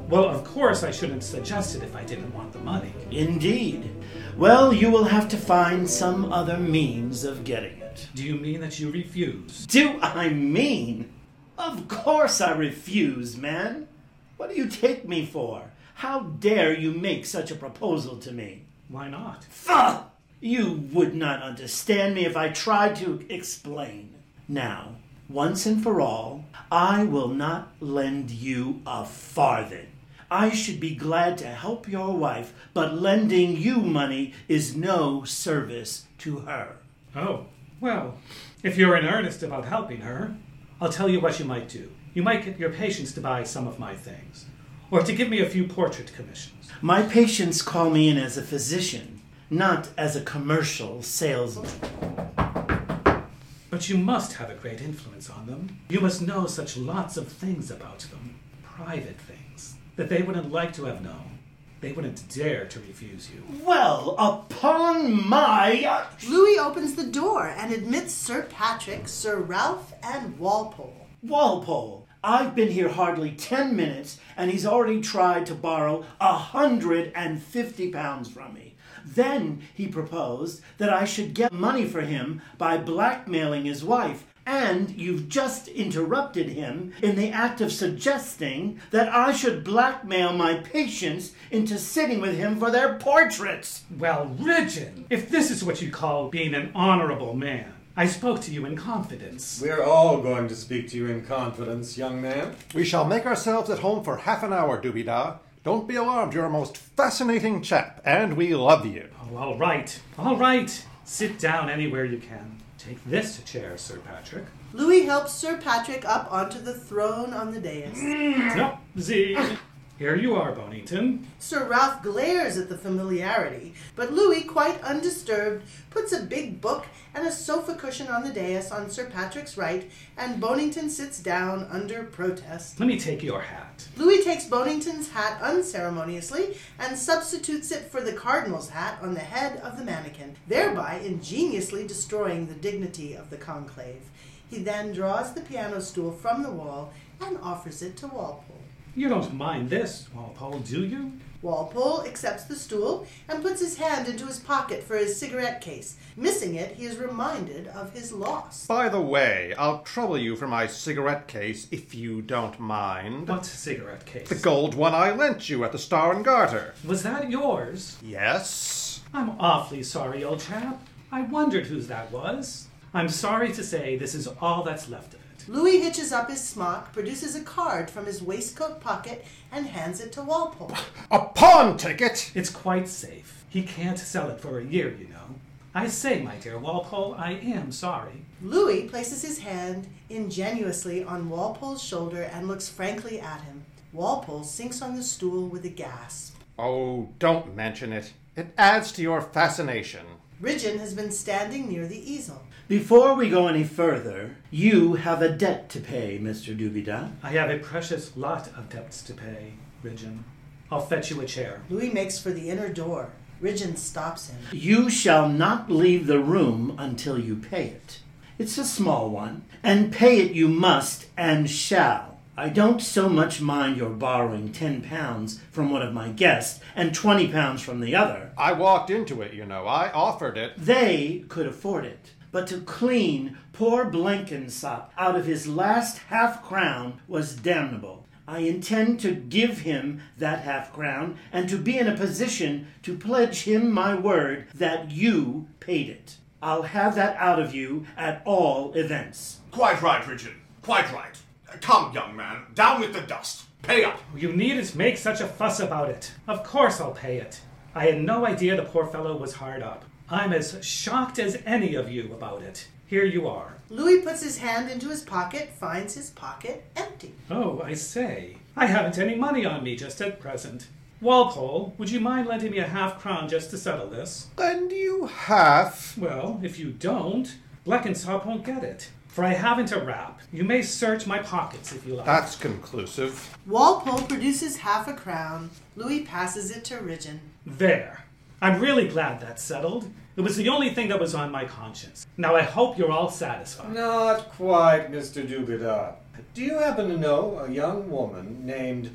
Well, of course I shouldn't suggest it if I didn't want the money. Indeed. Well, you will have to find some other means of getting it. Do you mean that you refuse? Do I mean? Of course I refuse, man. What do you take me for? How dare you make such a proposal to me? Why not? Pho! You would not understand me if I tried to explain. Now, once and for all, I will not lend you a farthing. I should be glad to help your wife, but lending you money is no service to her. Oh, well, if you're in earnest about helping her, I'll tell you what you might do. You might get your patients to buy some of my things, or to give me a few portrait commissions. My patients call me in as a physician, not as a commercial salesman. But you must have a great influence on them. You must know such lots of things about them, private things, that they wouldn't like to have known. They wouldn't dare to refuse you. Well, upon my... Louis opens the door and admits Sir Patrick, Sir Ralph, and Walpole. Walpole, I've been here hardly 10 minutes, and he's already tried to borrow £150 from me. Then he proposed that I should get money for him by blackmailing his wife, and you've just interrupted him in the act of suggesting that I should blackmail my patients into sitting with him for their portraits. Well, Ridgeon, if this is what you call being an honorable man, I spoke to you in confidence. We're all going to speak to you in confidence, young man. We shall make ourselves at home for half an hour, Dooby-Da. Don't be alarmed, you're a most fascinating chap, and we love you. Oh, all right. Sit down anywhere you can. Take this chair, Sir Patrick. Louis helps Sir Patrick up onto the throne on the dais. No, Here you are, Bonington. Sir Ralph glares at the familiarity, but Louis, quite undisturbed, puts a big book and a sofa cushion on the dais on Sir Patrick's right, and Bonington sits down under protest. Let me take your hat. Louis takes Bonington's hat unceremoniously and substitutes it for the cardinal's hat on the head of the mannequin, thereby ingeniously destroying the dignity of the conclave. He then draws the piano stool from the wall and offers it to Walpole. You don't mind this, Walpole, do you? Walpole accepts the stool and puts his hand into his pocket for his cigarette case. Missing it, he is reminded of his loss. By the way, I'll trouble you for my cigarette case, if you don't mind. What cigarette case? The gold one I lent you at the Star and Garter. Was that yours? Yes. I'm awfully sorry, old chap. I wondered whose that was. I'm sorry to say this is all that's left of it. Louis hitches up his smock, produces a card from his waistcoat pocket, and hands it to Walpole. A pawn ticket? It's quite safe. He can't sell it for a year, you know. I say, my dear Walpole, I am sorry. Louis places his hand ingenuously on Walpole's shoulder and looks frankly at him. Walpole sinks on the stool with a gasp. Oh, don't mention it. It adds to your fascination. Ridgeon has been standing near the easel. Before we go any further, you have a debt to pay, Mr. Dooby-Da. I have a precious lot of debts to pay, Ridgeon. I'll fetch you a chair. Louis makes for the inner door. Ridgeon stops him. You shall not leave the room until you pay it. It's a small one, and pay it you must and shall. I don't so much mind your borrowing £10 from one of my guests and £20 from the other. I walked into it, you know. I offered it. They could afford it. But to clean poor Blenkinsop out of his last half-crown was damnable. I intend to give him that half-crown and to be in a position to pledge him my word that you paid it. I'll have that out of you at all events. Quite right, Richard. Quite right. Come, young man, down with the dust. Pay up. You needn't make such a fuss about it. Of course I'll pay it. I had no idea the poor fellow was hard up. I'm as shocked as any of you about it. Here you are. Louis puts his hand into his pocket, finds his pocket empty. Oh, I say. I haven't any money on me just at present. Walpole, would you mind lending me a half-crown just to settle this? Lend you half? Well, if you don't, Blenkinsop won't get it. For I haven't a rap. You may search my pockets if you like. That's conclusive. Walpole produces half a crown. Louis passes it to Ridgeon. There. I'm really glad that's settled. It was the only thing that was on my conscience. Now I hope you're all satisfied. Not quite, Mr. Dooby-Da. Do you happen to know a young woman named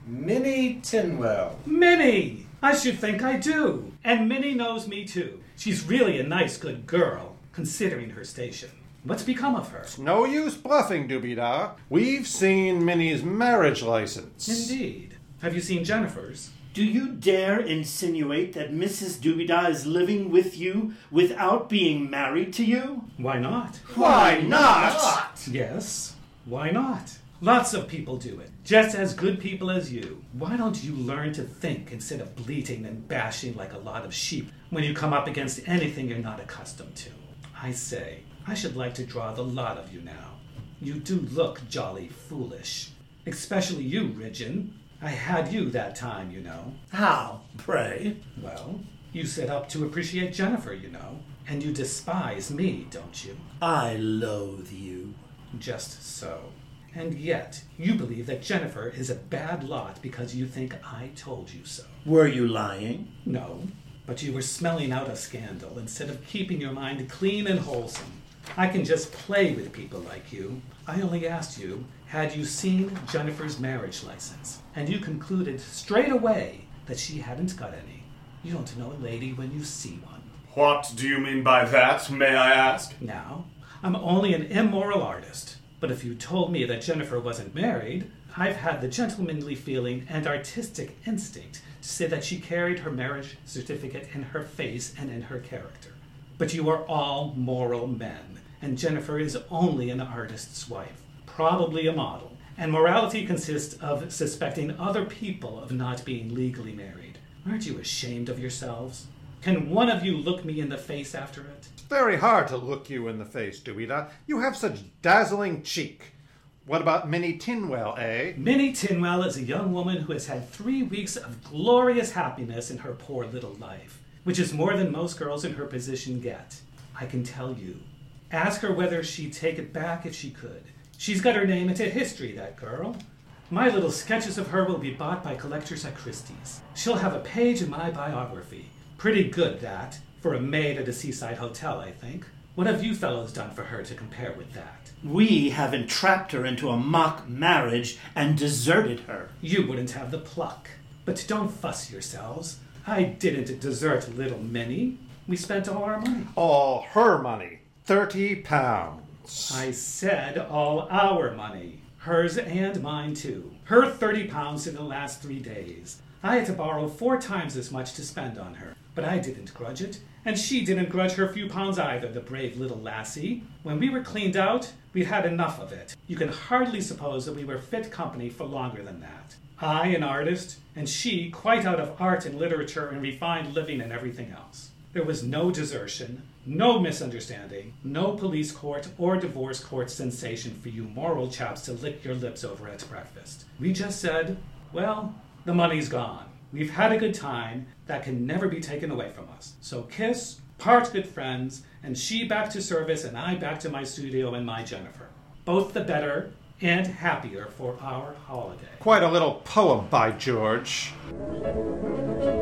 Minnie Tinwell. Minnie! I should think I do. And Minnie knows me too. She's really a nice, good girl, considering her station. What's become of her? No use bluffing, Doobie-Da. We've seen Minnie's marriage license. Indeed. Have you seen Jennifer's? Do you dare insinuate that Mrs. Doobie-Da is living with you without being married to you? Why not? Why not? Yes, why not? Lots of people do it, just as good people as you. Why don't you learn to think instead of bleating and bashing like a lot of sheep when you come up against anything you're not accustomed to? I say, I should like to draw the lot of you now. You do look jolly foolish. Especially you, Ridgeon. I had you that time, you know. How, pray? Well, you set up to appreciate Jennifer, you know. And you despise me, don't you? I loathe you. Just so. And yet, you believe that Jennifer is a bad lot because you think I told you so. Were you lying? No, but you were smelling out a scandal instead of keeping your mind clean and wholesome. I can just play with people like you. I only asked you, had you seen Jennifer's marriage license? And you concluded straight away that she hadn't got any. You don't know a lady when you see one. What do you mean by that, may I ask? Now, I'm only an immoral artist. But if you told me that Jennifer wasn't married, I've had the gentlemanly feeling and artistic instinct to say that she carried her marriage certificate in her face and in her character. But you are all moral men, and Jennifer is only an artist's wife, probably a model. And morality consists of suspecting other people of not being legally married. Aren't you ashamed of yourselves? Can one of you look me in the face after it? Very hard to look you in the face, Doobie-Da. You have such dazzling cheek. What about Minnie Tinwell, eh? Minnie Tinwell is a young woman who has had 3 weeks of glorious happiness in her poor little life, which is more than most girls in her position get. I can tell you. Ask her whether she'd take it back if she could. She's got her name into history, that girl. My little sketches of her will be bought by collectors at Christie's. She'll have a page in my biography. Pretty good, that. For a maid at a seaside hotel, I think. What have you fellows done for her to compare with that? We have entrapped her into a mock marriage and deserted her. You wouldn't have the pluck. But don't fuss yourselves. I didn't desert little Minnie. We spent all our money. All her money. £30. I said all our money. Hers and mine, too. Her £30 in the last 3 days. I had to borrow 4 times as much to spend on her. But I didn't grudge it. And she didn't grudge her few pounds either, the brave little lassie. When we were cleaned out, we'd had enough of it. You can hardly suppose that we were fit company for longer than that. I, an artist, and she, quite out of art and literature and refined living and everything else. There was no desertion, no misunderstanding, no police court or divorce court sensation for you moral chaps to lick your lips over at breakfast. We just said, well, the money's gone. We've had a good time that can never be taken away from us. So kiss, part good friends, and she back to service and I back to my studio and my Jennifer. Both the better and happier for our holiday. Quite a little poem, by George.